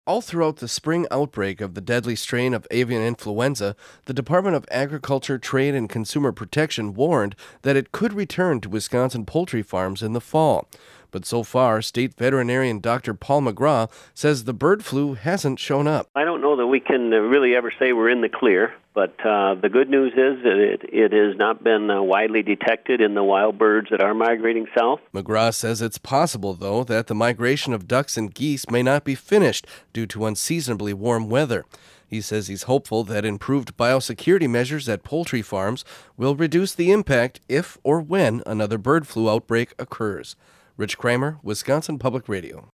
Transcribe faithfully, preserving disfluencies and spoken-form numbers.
All throughout the spring outbreak of the deadly strain of avian influenza, the Department of Agriculture, Trade, and Consumer Protection warned that it could return to Wisconsin poultry farms in the fall. But so far, State Veterinarian Doctor Paul McGraw says the bird flu hasn't shown up. I don't know that we can really ever say we're in the clear, but uh, the good news is that it, it has not been uh, widely detected in the wild birds that are migrating south. McGraw says it's possible, though, that the migration of ducks and geese may not be finished due to unseasonably warm weather. He says he's hopeful that improved biosecurity measures at poultry farms will reduce the impact if or when another bird flu outbreak occurs. Rich Kramer, Wisconsin Public Radio.